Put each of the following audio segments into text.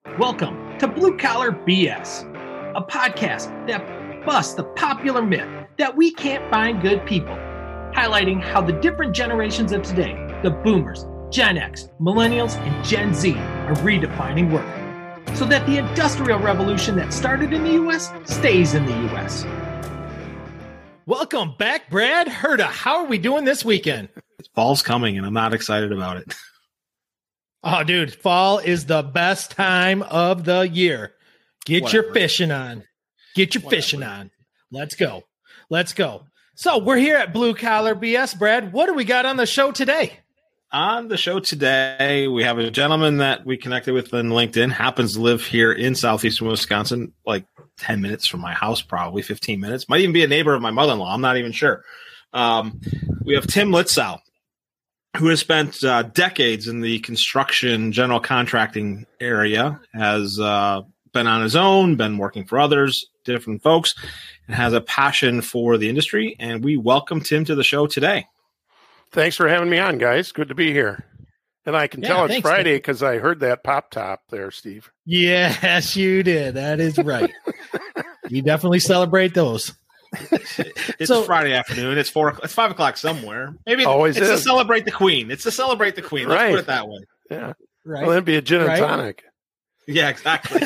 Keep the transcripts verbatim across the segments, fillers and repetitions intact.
Welcome to Blue Collar B S, a podcast that busts the popular myth that we can't find good people, highlighting how the different generations of today, the boomers, Gen X, millennials, and Gen Z, are redefining work, so that the industrial revolution that started in the U S stays in the U S. Welcome back, Brad Herda. How are we doing this weekend? Fall's coming, and I'm not excited about it. Oh, dude, fall is the best time of the year. Get Whatever. your fishing on. Get your Whatever. fishing on. Let's go. Let's go. So we're here at Blue Collar B S, Brad. What do we got on the show today? On the show today, we have a gentleman that we connected with on LinkedIn, happens to live here in southeastern Wisconsin, like ten minutes from my house, probably fifteen minutes. Might even be a neighbor of my mother-in-law. I'm not even sure. Um, we have Tim Litzau, who has spent uh, decades in the construction general contracting area, has uh, been on his own, been working for others, different folks, and has a passion for the industry. And we welcome Tim to the show today. Thanks for having me on, guys. Good to be here. And I can yeah, tell it's thanks, Friday because I heard that pop top there, Steve. Yes, you did. That is right. You definitely celebrate those. It's so, Friday afternoon. It's four. It's five o'clock somewhere. Maybe always it's is. to celebrate the Queen. It's to celebrate the Queen. Let's right. put it that way. Yeah. Right. Well, that'd be a gin and right. tonic. Yeah, exactly.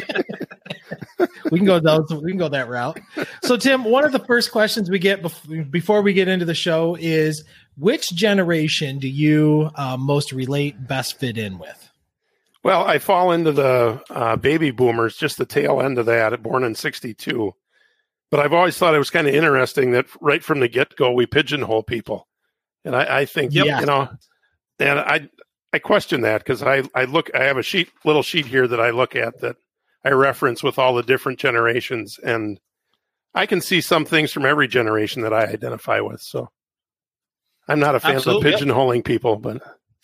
we can go those. We can go that route. So, Tim, one of the first questions we get bef- before we get into the show is, which generation do you uh, most relate, best fit in with? Well, I fall into the uh, baby boomers, just the tail end of that. Born in sixty-two. But I've always thought it was kind of interesting that right from the get-go, we pigeonhole people. And I, I think, yeah. you know, and I I question that because I, I look, I have a sheet, little sheet here that I look at that I reference with all the different generations. And I can see some things from every generation that I identify with. So I'm not a fan Absolutely. of pigeonholing yep. people, but...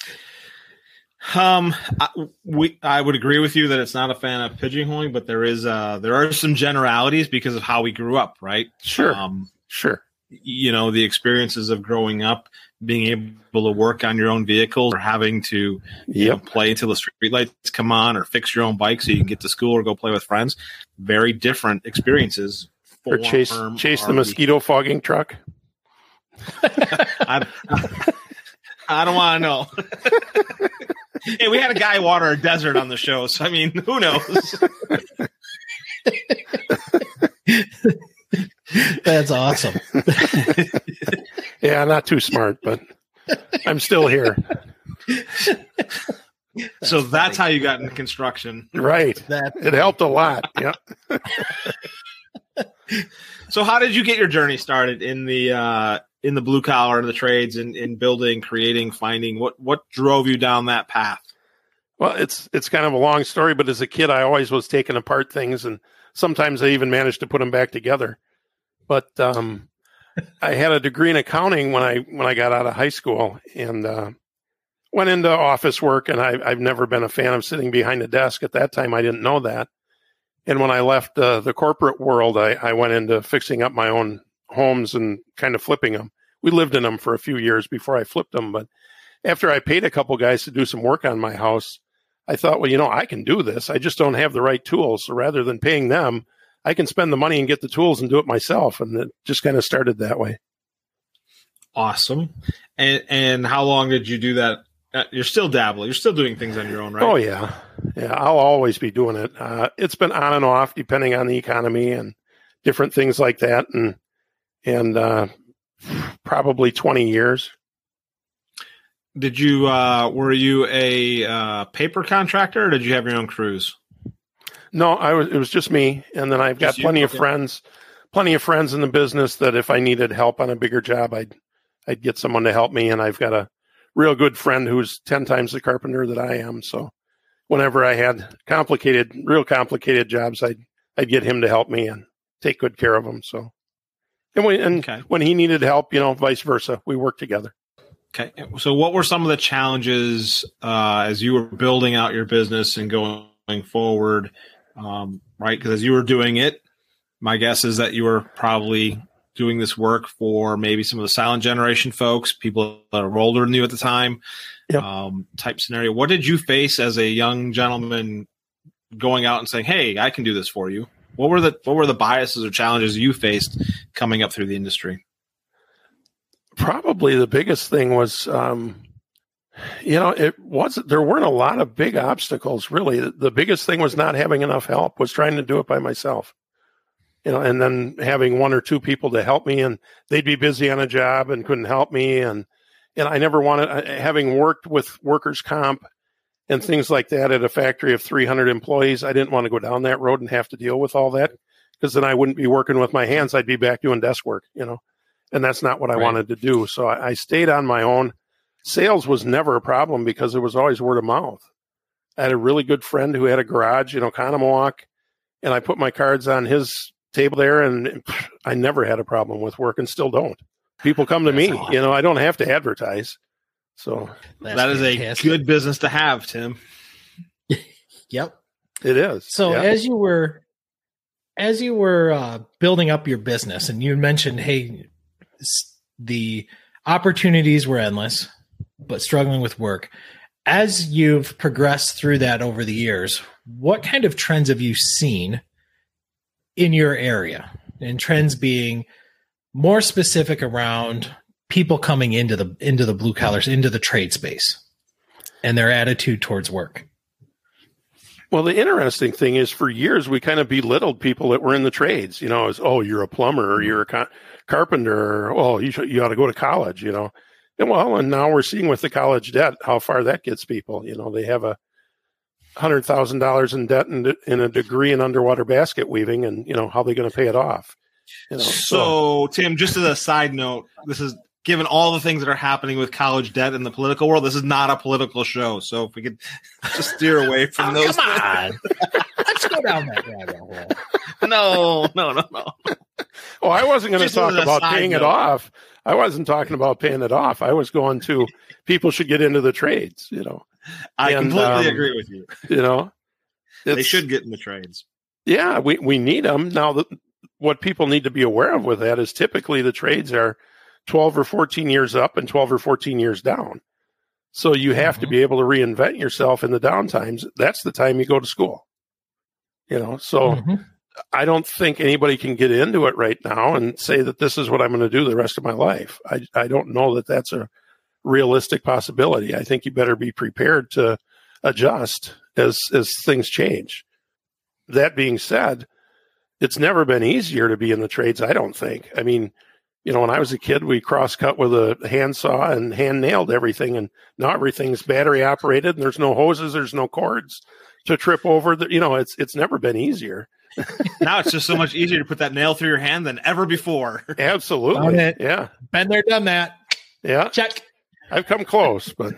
Um, I, we I would agree with you that it's not a fan of pigeonholing, but there is uh there are some generalities because of how we grew up, right? Sure, um, sure. You know, the experiences of growing up, being able to work on your own vehicle, or having to you yep. know, play until the streetlights come on, or fix your own bike so you can get to school or go play with friends. Very different experiences. Or chase chase the mosquito fogging truck. I, I don't want to know. Hey, we had a guy water a desert on the show, so I mean, who knows? That's awesome. Yeah, not too smart, but I'm still here. That's so that's funny. How you got into construction, right? That it helped a lot. Yeah. So, how did you get your journey started in the uh, in the blue collar and the trades, and in, in building, creating, finding? What what drove you down that path? Well, it's it's kind of a long story, but as a kid, I always was taking apart things, and sometimes I even managed to put them back together. But um, I had a degree in accounting when I when I got out of high school, and uh, went into office work. And I, I've never been a fan of sitting behind a desk. At that time, I didn't know that. And when I left uh, the corporate world, I, I went into fixing up my own homes and kind of flipping them. We lived in them for a few years before I flipped them. But after I paid a couple guys to do some work on my house, I thought, well, you know, I can do this. I just don't have the right tools. So rather than paying them, I can spend the money and get the tools and do it myself. And it just kind of started that way. Awesome. And and how long did you do that? Uh, you're still dabbling. You're still doing things on your own, right? Oh, yeah. Yeah, I'll always be doing it. Uh, it's been on and off depending on the economy and different things like that. And, and uh, probably twenty years. Did you, uh, were you a uh, paper contractor, or did you have your own crews? No, I was, it was just me. And then I've got just plenty you? of okay. friends, plenty of friends in the business that if I needed help on a bigger job, I'd, I'd get someone to help me. And I've got a real good friend who's ten times the carpenter that I am. So whenever I had complicated, real complicated jobs, I'd, I'd get him to help me and take good care of them. So, and when, and okay. when he needed help, you know, vice versa, we worked together. Okay. So what were some of the challenges uh, as you were building out your business and going forward, um, right? Because as you were doing it, my guess is that you were probably doing this work for maybe some of the silent generation folks, people that are older than you at the time, yep. um, type scenario. What did you face as a young gentleman going out and saying, "Hey, I can do this for you"? What were the what were the biases or challenges you faced coming up through the industry? Probably the biggest thing was, um, you know, it wasn't, there weren't a lot of big obstacles, really. The biggest thing was not having enough help, was trying to do it by myself, you know, and then having one or two people to help me, and they'd be busy on a job and couldn't help me. And, and I never wanted, having worked with workers' comp and things like that at a factory of three hundred employees, I didn't want to go down that road and have to deal with all that, because then I wouldn't be working with my hands. I'd be back doing desk work, you know, and that's not what I right. wanted to do. So I, I stayed on my own. Sales was never a problem because it was always word of mouth. I had a really good friend who had a garage, you know, Conomowoc, and I put my cards on his table there, and I never had a problem with work, and still don't. People come to That's me, awesome. You know, I don't have to advertise. So That's that is fantastic. A good business to have, Tim. Yep. It is. So yeah. as you were, as you were uh, building up your business, and you mentioned, hey, the opportunities were endless, but struggling with work. As you've progressed through that over the years, what kind of trends have you seen in your area? And trends being more specific around people coming into the into the blue collars, into the trade space, and their attitude towards work. Well, the interesting thing is, for years we kind of belittled people that were in the trades. You know, as, oh, you're a plumber, or you're a car- carpenter, or, oh, you should, you ought to go to college. You know. And well, and now we're seeing with the college debt how far that gets people. You know, they have a hundred thousand dollars in debt in, in a degree in underwater basket weaving, and you know how they're going to pay it off. You know, so, so, Tim, just as a side note, this is given all the things that are happening with college debt in the political world. This is not a political show, so if we could just steer away from oh, those. Come on, let's go down that rabbit hole. No, no, no, no. Oh, I wasn't going to talk about paying note. it off. I wasn't talking about paying it off. I was going to people should get into the trades, you know. I and, completely um, agree with you. You know, they should get in the trades. Yeah, we, we need them. Now, the, what people need to be aware of with that is typically the trades are twelve or fourteen years up and twelve or fourteen years down. So you have mm-hmm. to be able to reinvent yourself in the downtimes. That's the time you go to school. You know, so mm-hmm. I don't think anybody can get into it right now and say that this is what I'm going to do the rest of my life. I, I don't know that that's a realistic possibility. I think you better be prepared to adjust as, as things change. That being said, it's never been easier to be in the trades, I don't think. I mean, you know, when I was a kid, we cross-cut with a handsaw and hand-nailed everything, and now everything's battery operated, and there's no hoses, there's no cords to trip over. The, you know, it's it's never been easier. Now it's just so much easier to put that nail through your hand than ever before. Absolutely. Yeah. Been there, done that. Yeah. Check. I've come close, but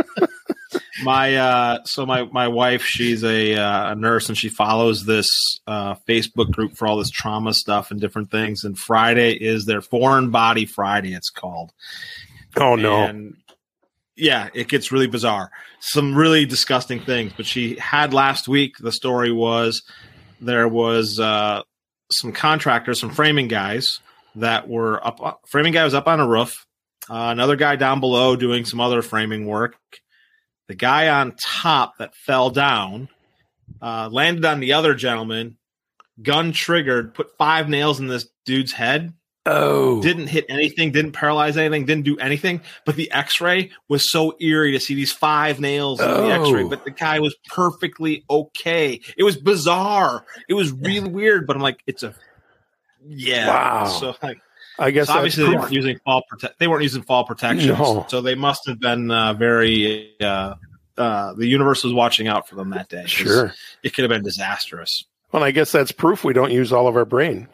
my uh so my my wife, she's a uh, a nurse, and she follows this uh Facebook group for all this trauma stuff and different things, and Friday is their Foreign Body Friday, it's called. Oh no. And yeah, it gets really bizarre. Some really disgusting things, but she had last week, the story was there was uh, some contractors, some framing guys that were up. Framing guy was up on a roof. Uh, another guy down below doing some other framing work. The guy on top that fell down uh, landed on the other gentleman. Gun triggered, put five nails in this dude's head. Oh, didn't hit anything, didn't paralyze anything, didn't do anything. But the X-ray was so eerie to see these five nails in oh. the X-ray. But the guy was perfectly okay. It was bizarre. It was really weird. But I'm like, it's a yeah. Wow. So like, I guess so obviously they weren't using fall prote- They weren't using fall protection. No. So they must have been uh, very. Uh, uh, the universe was watching out for them that day. Sure, it could have been disastrous. Well, I guess that's proof we don't use all of our brain.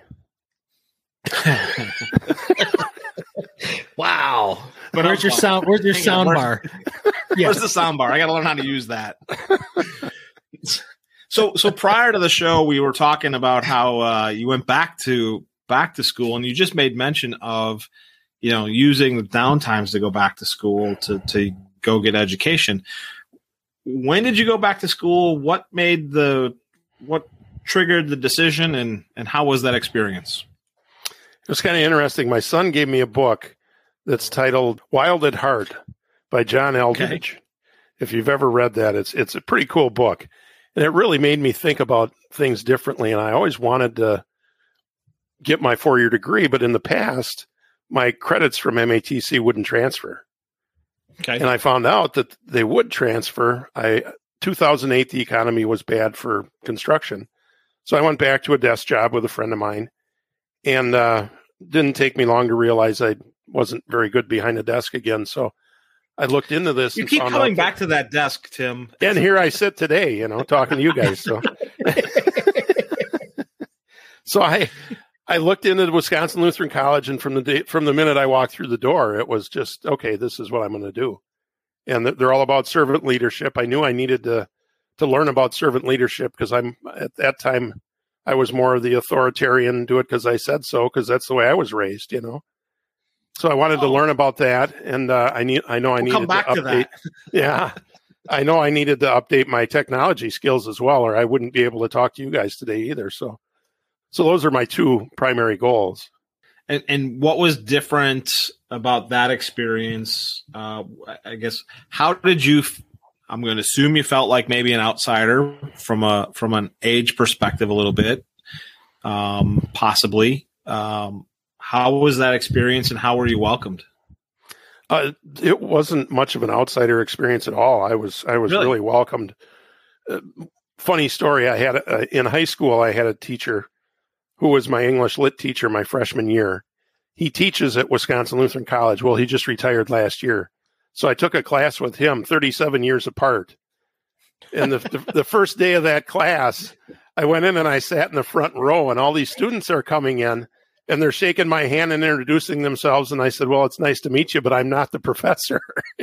Wow. But where's your sound where's your sound on, bar? Yeah. Where's the sound bar? I gotta learn how to use that. so so prior to the show, we were talking about how uh, you went back to back to school, and you just made mention of, you know, using the downtimes to go back to school to to go get education. When did you go back to school? What made the what triggered the decision, and and how was that experience? It was kind of interesting. My son gave me a book that's titled Wild at Heart by John Eldredge. Okay. If you've ever read that, it's it's a pretty cool book. And it really made me think about things differently. And I always wanted to get my four-year degree, but in the past, my credits from M A T C wouldn't transfer. Okay. And I found out that they would transfer. I two thousand eight, the economy was bad for construction. So I went back to a desk job with a friend of mine, and uh, didn't take me long to realize I wasn't very good behind a desk again. So I looked into this. You and keep found coming out back that, to that desk, Tim. and here I sit today, you know, talking to you guys. So, so I, I looked into Wisconsin Lutheran College, and from the day, from the minute I walked through the door, it was just, okay, this is what I'm going to do. And they're all about servant leadership. I knew I needed to, to learn about servant leadership because I'm at that time, I was more of the authoritarian, do it because I said so, because that's the way I was raised, you know. So I wanted oh. to learn about that, and uh, I need. I know I we'll needed come back to update. To that. Yeah, I know I needed to update my technology skills as well, or I wouldn't be able to talk to you guys today either. So, so those are my two primary goals. And and what was different about that experience? Uh, I guess how did you? I'm going to assume you felt like maybe an outsider from a from an age perspective a little bit, um, possibly. Um, How was that experience, and how were you welcomed? Uh, it wasn't much of an outsider experience at all. I was I was really, really welcomed. Uh, funny story. I had uh, in high school. I had a teacher who was my English lit teacher my freshman year. He teaches at Wisconsin Lutheran College. Well, he just retired last year, so I took a class with him, thirty-seven years apart. And the, the the first day of that class, I went in and I sat in the front row, and all these students are coming in. And they're shaking my hand and introducing themselves. And I said, well, it's nice to meet you, but I'm not the professor.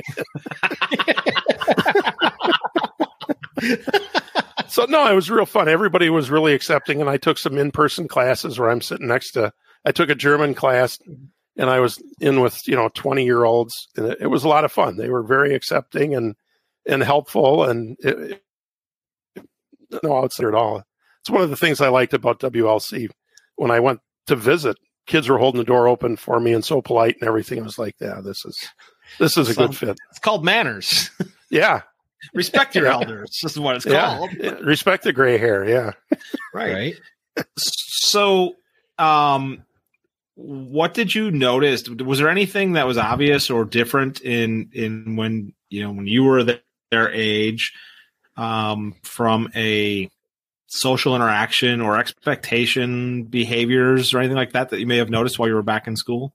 So, no, it was real fun. Everybody was really accepting. And I took some in-person classes where I'm sitting next to, I took a German class, and I was in with, you know, twenty-year-olds. And it, it was a lot of fun. They were very accepting and, and helpful. And it, it, no outsider at all. It's one of the things I liked about W L C. When I went to visit, kids were holding the door open for me and so polite and everything. I was like, yeah, this is this is a so, good fit. It's called manners. Yeah. Respect your elders. This is what it's yeah. called. Respect the gray hair. Yeah. Right. Right. So, um, what did you notice? Was there anything that was obvious or different in, in when, you know, when you were the, their age, um, from a social interaction or expectation behaviors or anything like that that you may have noticed while you were back in school?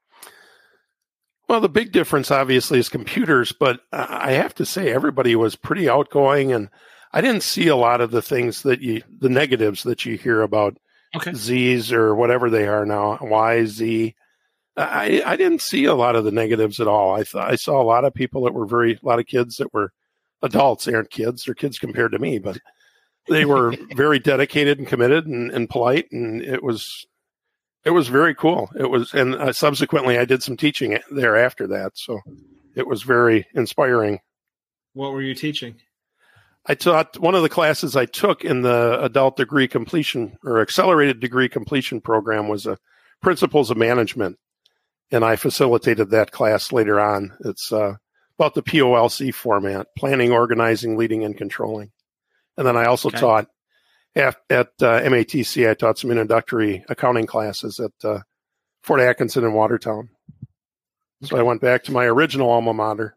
Well, the big difference obviously is computers, but I have to say everybody was pretty outgoing, and I didn't see a lot of the things that you, the negatives that you hear about okay. Z's or whatever they are now, Y, Z. I, I didn't see a lot of the negatives at all. I thought I saw a lot of people that were very, a lot of kids that were adults. They aren't kids, they're kids compared to me, but they were very dedicated and committed and, and polite, and it was it was very cool. It was, and uh, subsequently, I did some teaching there after that, so it was very inspiring. What were you teaching? I taught one of the classes I took in the adult degree completion or accelerated degree completion program was a principles of management, and I facilitated that class later on. It's uh, about the P O L C format: planning, organizing, leading, and controlling. And then I also okay. taught at, at uh, M A T C, I taught some introductory accounting classes at uh, Fort Atkinson in Watertown. Okay. So I went back to my original alma mater.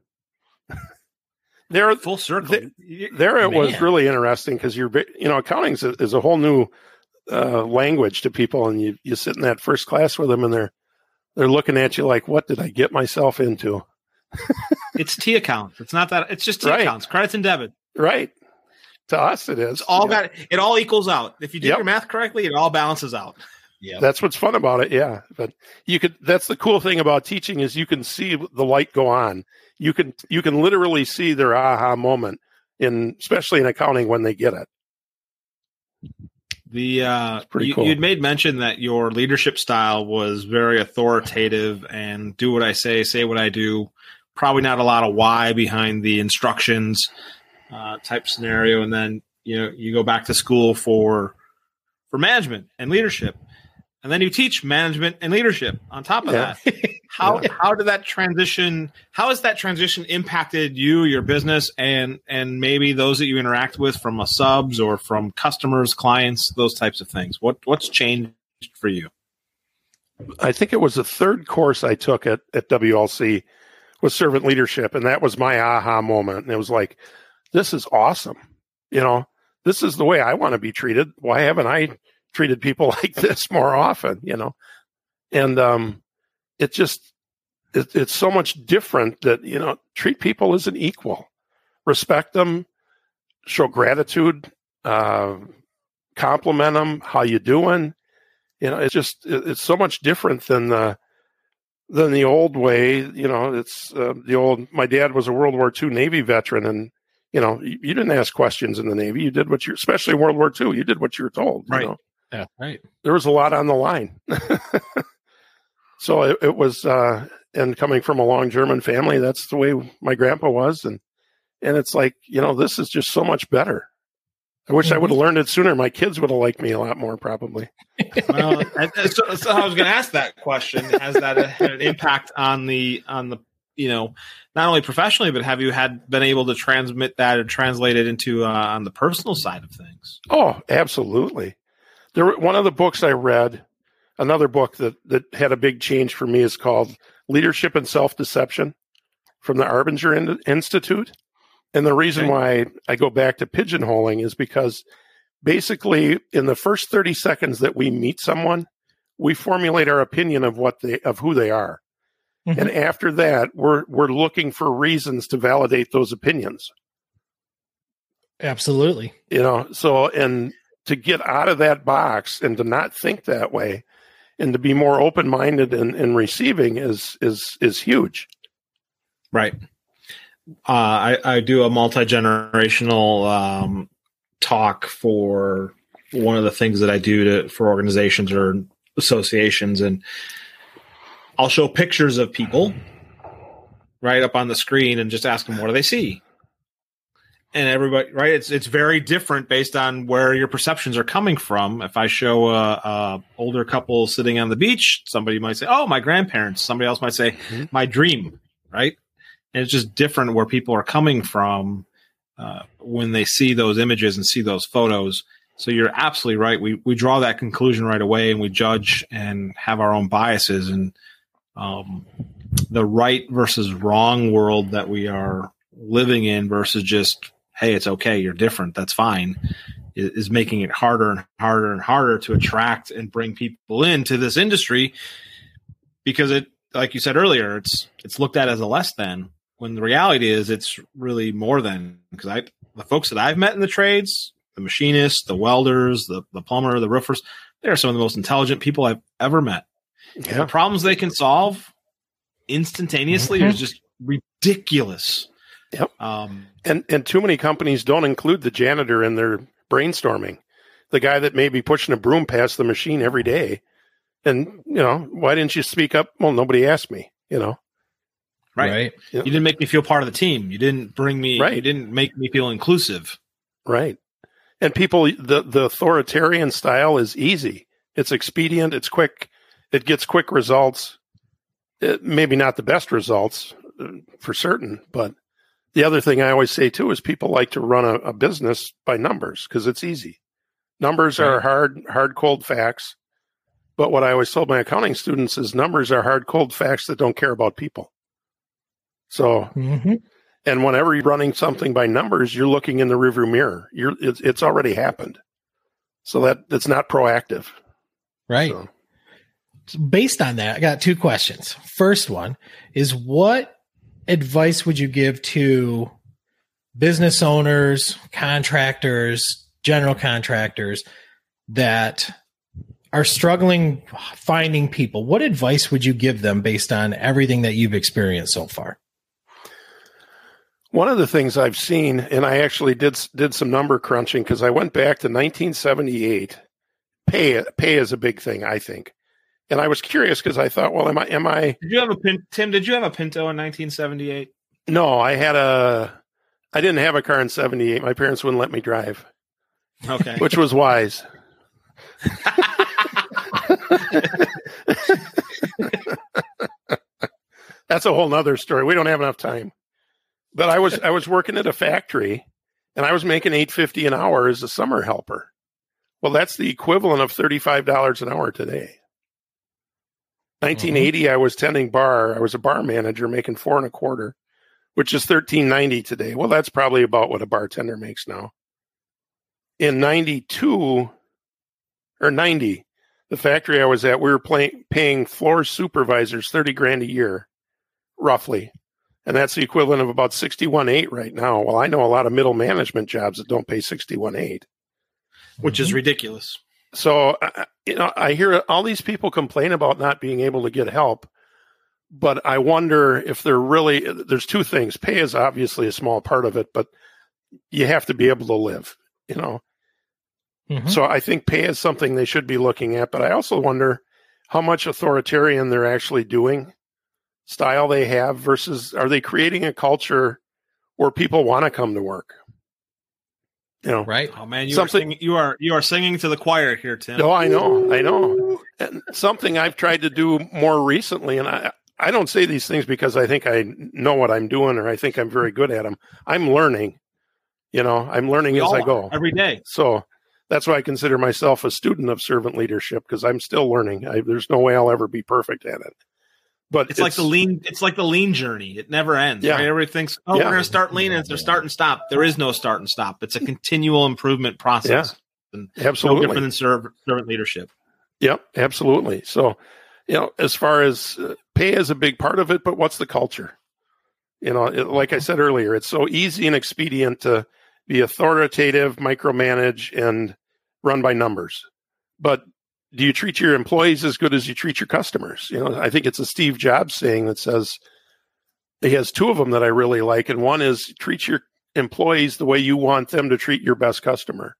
there, Full circle. Th- there it Man. was really interesting because you're, you know, accounting is a, is a whole new uh, language to people, and you you sit in that first class with them, and they're they're looking at you like, what did I get myself into? It's T account. It's not that. It's just T right. accounts, credits and debit. Right. To us, it is. It's all yeah. got it all equals out. If you do yep. your math correctly, it all balances out. Yeah, that's what's fun about it. Yeah, but you could. That's the cool thing about teaching is you can see the light go on. You can you can literally see their aha moment in, especially in accounting, when they get it. The uh, pretty you, cool. You'd made mention that your leadership style was very authoritative and do what I say, say what I do. Probably not a lot of why behind the instructions. Uh, type scenario, and then you know you go back to school for for management and leadership, and then you teach management and leadership on top of yeah. that. how how did that transition? How has that transition impacted you, your business, and and maybe those that you interact with from a subs or from customers, clients, those types of things? What what's changed for you? I think it was the third course I took at, at W L C was servant leadership. And that was my aha moment. And it was like, this is awesome. You know, this is the way I want to be treated. Why haven't I treated people like this more often? You know, and um, it just, it, it's so much different that, you know, treat people as an equal, respect them, show gratitude, uh, compliment them. How you doing? You know, it's just, it's so much different than the, than the old way. You know, it's uh, the old, my dad was a World War Two Navy veteran, and, you know, you, you didn't ask questions in the Navy. You did what you, especially World War Two, you did what you were told. You right. know? Yeah. Right. There was a lot on the line. So it, it was, uh, and coming from a long German family, that's the way my grandpa was. And, and it's like, you know, this is just so much better. I wish mm-hmm. I would have learned it sooner. My kids would have liked me a lot more, probably. Well, so, so I was going to ask that question: has that had an impact on the on the you know not only professionally, but have you had been able to transmit that or translate it into uh, on the personal side of things? Oh, absolutely. There, were, one of the books I read, another book that that had a big change for me is called "Leadership and Self-Deception" from the Arbinger In- Institute. And the reason okay. why I go back to pigeonholing is because basically in the first thirty seconds that we meet someone, we formulate our opinion of what they, of who they are. Mm-hmm. And after that, we're, we're looking for reasons to validate those opinions. Absolutely. You know, so, and to get out of that box and to not think that way and to be more open-minded and, and receiving is, is, is huge. Right. Uh, I, I do a multi-generational um, talk for one of the things that I do to for organizations or associations, and I'll show pictures of people right up on the screen and just ask them, what do they see? And everybody, right, it's it's very different based on where your perceptions are coming from. If I show a, a older couple sitting on the beach, somebody might say, oh, my grandparents. Somebody else might say, mm-hmm. my dream, right? And it's just different where people are coming from uh, when they see those images and see those photos. So you're absolutely right. We we draw that conclusion right away, and we judge and have our own biases. And um, the right versus wrong world that we are living in versus just, hey, it's okay, you're different, that's fine, is, is making it harder and harder and harder to attract and bring people into this industry because it, like you said earlier, it's it's looked at as a less than. When the reality is it's really more than, because I, the folks that I've met in the trades, the machinists, the welders, the, the plumber, the roofers, they are some of the most intelligent people I've ever met. Yeah. The problems they can solve instantaneously mm-hmm. is just ridiculous. Yep. Um, and, and too many companies don't include the janitor in their brainstorming, the guy that may be pushing a broom past the machine every day. And, you know, why didn't you speak up? Well, nobody asked me, you know. Right. right. You didn't make me feel part of the team. You didn't bring me, right. you didn't make me feel inclusive. Right. And people, the, the authoritarian style is easy. It's expedient. It's quick. It gets quick results. It, maybe not the best results uh, for certain. But the other thing I always say too is people like to run a, a business by numbers because it's easy. Numbers right. are hard, hard, cold facts. But what I always told my accounting students is numbers are hard, cold facts that don't care about people. So, mm-hmm. and whenever you're running something by numbers, you're looking in the rearview mirror. You're it's, it's already happened. So that that's not proactive. Right. So. So based on that, I got two questions. First one is, what advice would you give to business owners, contractors, general contractors that are struggling finding people? What advice would you give them based on everything that you've experienced so far? One of the things I've seen, and I actually did did some number crunching because I went back to nineteen seventy-eight. Pay pay is a big thing, I think, and I was curious because I thought, well, am I am I? Did you have a pin, Tim? Did you have a Pinto in nineteen seventy-eight? No, I had a. I didn't have a car in seventy-eight. My parents wouldn't let me drive. Okay, which was wise. that's a whole nother story. We don't have enough time. But I was I was working at a factory, and I was making eight fifty an hour as a summer helper. Well, that's the equivalent of thirty-five dollars an hour today. nineteen eighty, mm-hmm. I was tending bar. I was a bar manager making four and a quarter, which is thirteen ninety today. Well, that's probably about what a bartender makes now. In ninety-two or ninety, the factory I was at, we were playing, paying floor supervisors thirty grand a year, roughly. And that's the equivalent of about sixty-one eight right now. Well, I know a lot of middle management jobs that don't pay sixty-one eight, which is ridiculous. So, uh, you know, I hear all these people complain about not being able to get help, but I wonder if they're really, there's two things. Pay is obviously a small part of it, but you have to be able to live, you know. Mm-hmm. So I think pay is something they should be looking at, but I also wonder how much authoritarian they're actually doing, style they have versus are they creating a culture where people want to come to work? You know, right? Oh man, you something, are singing, you are you are singing to the choir here, Tim. No, I know, I know. And something I've tried to do more recently, and I I don't say these things because I think I know what I'm doing or I think I'm very good at them. I'm learning. You know, I'm learning we as I go every day. So that's why I consider myself a student of servant leadership because I'm still learning. I, there's no way I'll ever be perfect at it. But it's, it's like the lean. It's like the lean journey. It never ends. Yeah. Right? Everybody thinks, "Oh, yeah. we're going to start lean, and there's start and stop." There is no start and stop. It's a continual improvement process. Yeah. And absolutely, no different than serv- servant leadership. Yep, absolutely. So, you know, as far as uh, pay is a big part of it, but what's the culture? You know, it, like I said earlier, it's so easy and expedient to be authoritative, micromanage, and run by numbers, but do you treat your employees as good as you treat your customers? You know, I think it's a Steve Jobs saying that says he has two of them that I really like. And one is treat your employees the way you want them to treat your best customer.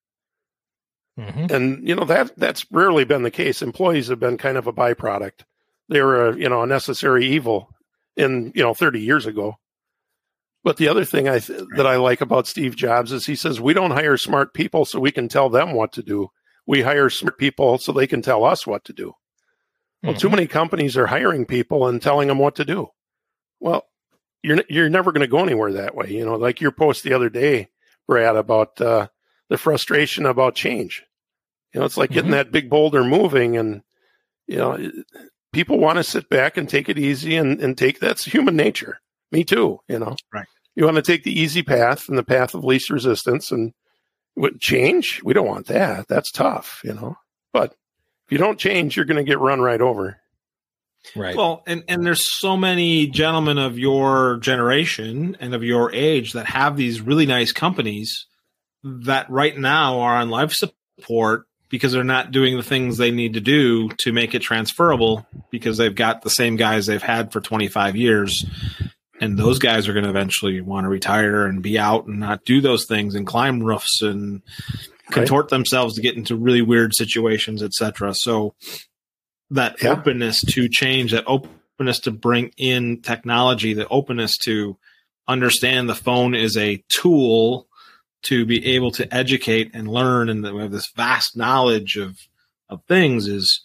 Mm-hmm. And, you know, that that's rarely been the case. Employees have been kind of a byproduct. They were, a, you know, a necessary evil in, you know, thirty years ago. But the other thing I th- that I like about Steve Jobs is he says, we don't hire smart people so we can tell them what to do. We hire smart people so they can tell us what to do. Well, mm-hmm. too many companies are hiring people and telling them what to do. Well, you're you're never going to go anywhere that way. You know, like your post the other day, Brad, about uh, the frustration about change. You know, it's like mm-hmm. getting that big boulder moving, and you know, people want to sit back and take it easy, and and take that's human nature. Me too. You know, right? You want to take the easy path and the path of least resistance, and what change? We don't want that. That's tough, you know. But if you don't change, you're going to get run right over. Right. Well, and, and there's so many gentlemen of your generation and of your age that have these really nice companies that right now are on life support because they're not doing the things they need to do to make it transferable because they've got the same guys they've had for twenty-five years. And those guys are going to eventually want to retire and be out and not do those things and climb roofs and contort right. themselves to get into really weird situations, et cetera. So that yeah. openness to change, that openness to bring in technology, the openness to understand the phone is a tool to be able to educate and learn, and we have this vast knowledge of of things is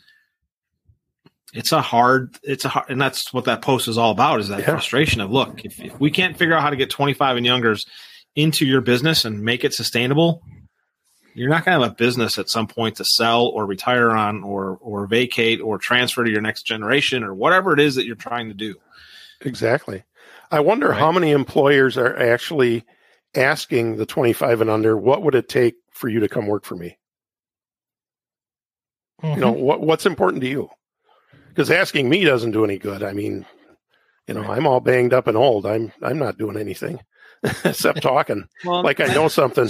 it's a hard it's a hard, and that's what that post is all about, is that yeah. frustration of, look, if, if we can't figure out how to get twenty-five and youngers into your business and make it sustainable, you're not going to have a business at some point to sell or retire on or or vacate or transfer to your next generation or whatever it is that you're trying to do. Exactly. I wonder right. how many employers are actually asking the twenty-five and under, what would it take for you to come work for me? Mm-hmm. You know, what what's important to you? Because asking me doesn't do any good. I mean, you know, right. I'm all banged up and old. I'm I'm not doing anything except talking well, like I know something.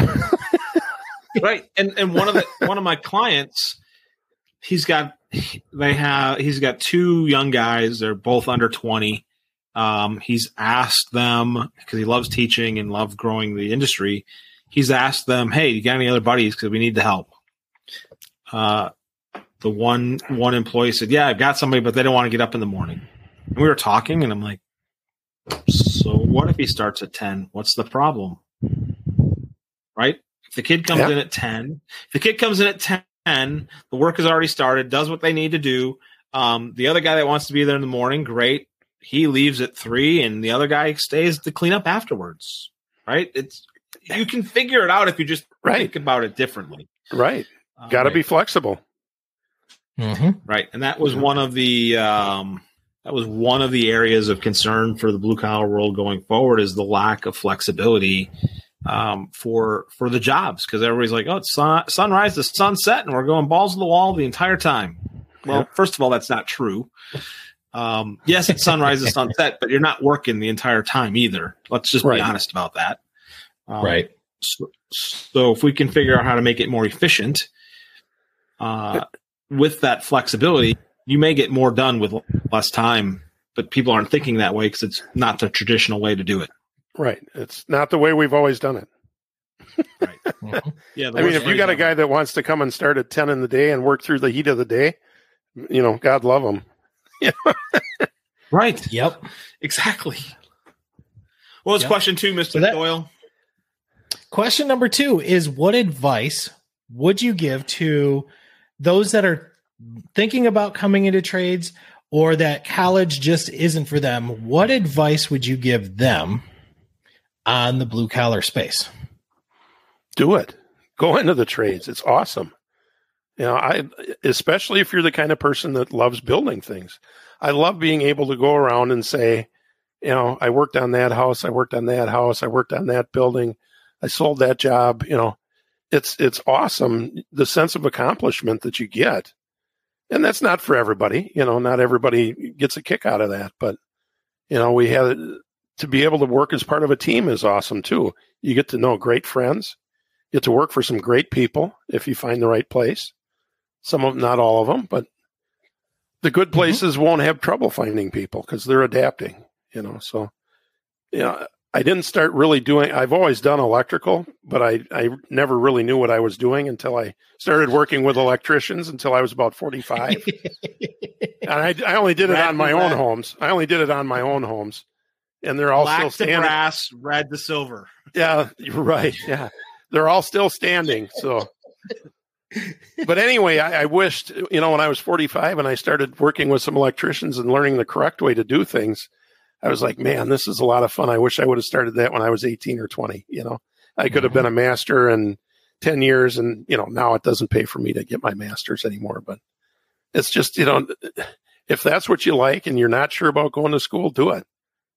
Right. And and one of the one of my clients, he's got they have he's got two young guys. They're both under twenty. Um, he's asked them, because he loves teaching and loves growing the industry. He's asked them, "Hey, you got any other buddies? Because we need the help." Uh, the one one employee said, "Yeah, I've got somebody, but they don't want to get up in the morning." And we were talking, and I'm like, "So what if he starts at ten? What's the problem?" Right? If the kid comes yeah. in at ten, if the kid comes in at ten, the work has already started, does what they need to do. Um, the other guy that wants to be there in the morning, great. he leaves at three and the other guy stays to clean up afterwards. Right? It's you can figure it out if you just right. think about it differently. Right. Um, Got to right. be flexible. Mm-hmm. Right. And that was one of the um, that was one of the areas of concern for the blue collar world going forward is the lack of flexibility um, for for the jobs, because everybody's like, oh, it's sun, sunrise to sunset, and we're going balls to the wall the entire time. Well, Yeah. first of all, that's not true. Um, yes, it's sunrise to sunset, but you're not working the entire time either. Let's just Right. be honest about that. Um, Right. So, so if we can figure out how to make it more efficient, uh, with that flexibility, you may get more done with less time, but people aren't thinking that way because it's not the traditional way to do it. Right. It's not the way we've always done it. Right. Mm-hmm. Yeah. I mean, if you got a guy that wants to come and start at ten in the day and work through the heat of the day, you know, God love him. Right. Yep. Exactly. What was Yep. question two, Mister So that- Doyle? Question number two is, what advice would you give to those that are thinking about coming into trades or that college just isn't for them? What advice would you give them on the blue collar space? Do it. Go into the trades. It's awesome. You know, I especially if you're the kind of person that loves building things. I love being able to go around and say, you know, I worked on that house, I worked on that house, I worked on that building, I sold that job. You know, it's it's awesome, the sense of accomplishment that you get. And that's not for everybody. You know, not everybody gets a kick out of that. But, you know, we had to be able to work as part of a team is awesome too. You get to know great friends. You get to work for some great people if you find the right place. Some of them, not all of them, but the good places mm-hmm. won't have trouble finding people because they're adapting, you know. So, you know, I didn't start really doing, I've always done electrical, but I, I never really knew what I was doing until I started working with electricians until I was about forty-five. And I, I only did it Red on my to own red. homes. I only did it on my own homes. And they're all Black still to standing. brass, red to silver. Yeah, you're right. Yeah. They're all still standing. So, but anyway, I, I wished, you know, when I was forty-five and I started working with some electricians and learning the correct way to do things, I was like, man, this is a lot of fun. I wish I would have started that when I was eighteen or twenty. You know, I could have been a master in ten years. And, you know, now it doesn't pay for me to get my master's anymore. But it's just, you know, if that's what you like and you're not sure about going to school, do it.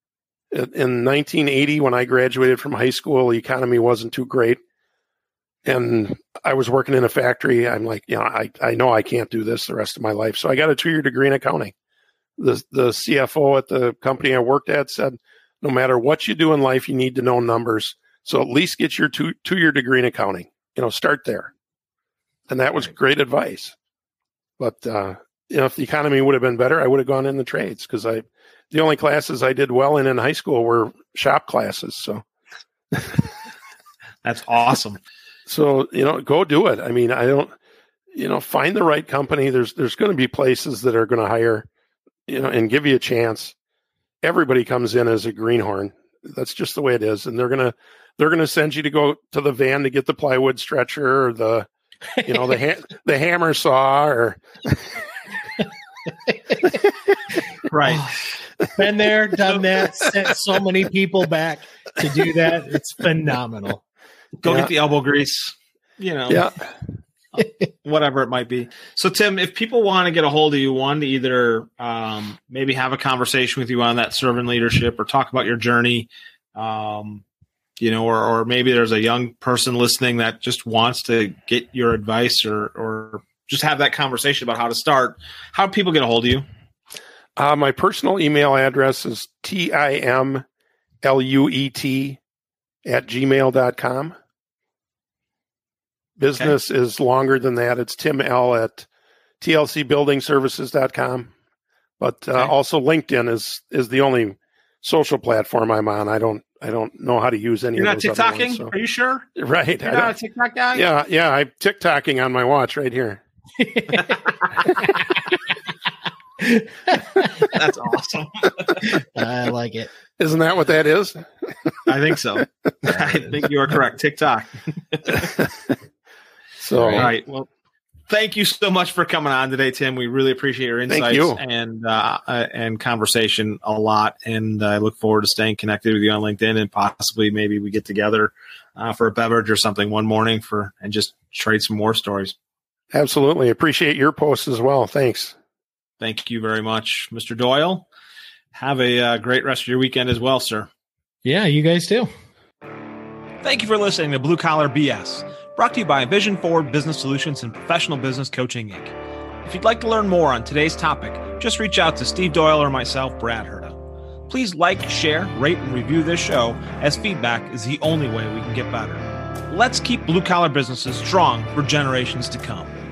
In nineteen eighty, when I graduated from high school, the economy wasn't too great. And I was working in a factory. I'm like, you know, I, I know I can't do this the rest of my life. So I got a two-year degree in accounting. The the C F O at the company I worked at said, no matter what you do in life, you need to know numbers. So at least get your two, two-year degree in accounting. You know, start there. And that was great advice. But, uh, you know, if the economy would have been better, I would have gone in the trades because I, the only classes I did well in in high school were shop classes. So that's awesome. So, you know, go do it. I mean, I don't, you know, find the right company. There's, there's going to be places that are going to hire, you know, and give you a chance. Everybody comes in as a greenhorn. That's just the way it is. And they're going to, they're going to send you to go to the van to get the plywood stretcher or the, you know, the, ha- the hammer saw or. Right. Been there, done that, sent so many people back to do that. It's phenomenal. Go Yeah. get the elbow grease, you know, Yeah. whatever it might be. So, Tim, if people want to get a hold of you, one, to either um, maybe have a conversation with you on that servant leadership or talk about your journey, um, you know, or, or maybe there's a young person listening that just wants to get your advice or, or just have that conversation about how to start. How do people get a hold of you? Uh, my personal email address is T I M L U E T at gmail dot com. Business okay. is longer than that. It's Tim L at T L C building services dot com. But uh, okay. also LinkedIn is is the only social platform I'm on. I don't I don't know how to use any You're of not those other TikToking? ones, so. Are you sure? Right. You're not a TikTok guy? Yeah, yeah. I'm TikToking on my watch right here. That's awesome. I like it. Isn't that what that is? I think so. I think you are correct. TikTok. So, all right. Well, thank you so much for coming on today, Tim. We really appreciate your insights you. and uh, and conversation a lot. And I look forward to staying connected with you on LinkedIn, and possibly maybe we get together uh, for a beverage or something one morning for and just trade some more stories. Absolutely. Appreciate your posts as well. Thanks. Thank you very much, Mister Doyle. Have a uh, great rest of your weekend as well, sir. Yeah, you guys too. Thank you for listening to Blue Collar B S, brought to you by Vision Forward Business Solutions and Professional Business Coaching, Incorporated. If you'd like to learn more on today's topic, just reach out to Steve Doyle or myself, Brad Herta. Please like, share, rate, and review this show, as feedback is the only way we can get better. Let's keep blue-collar businesses strong for generations to come.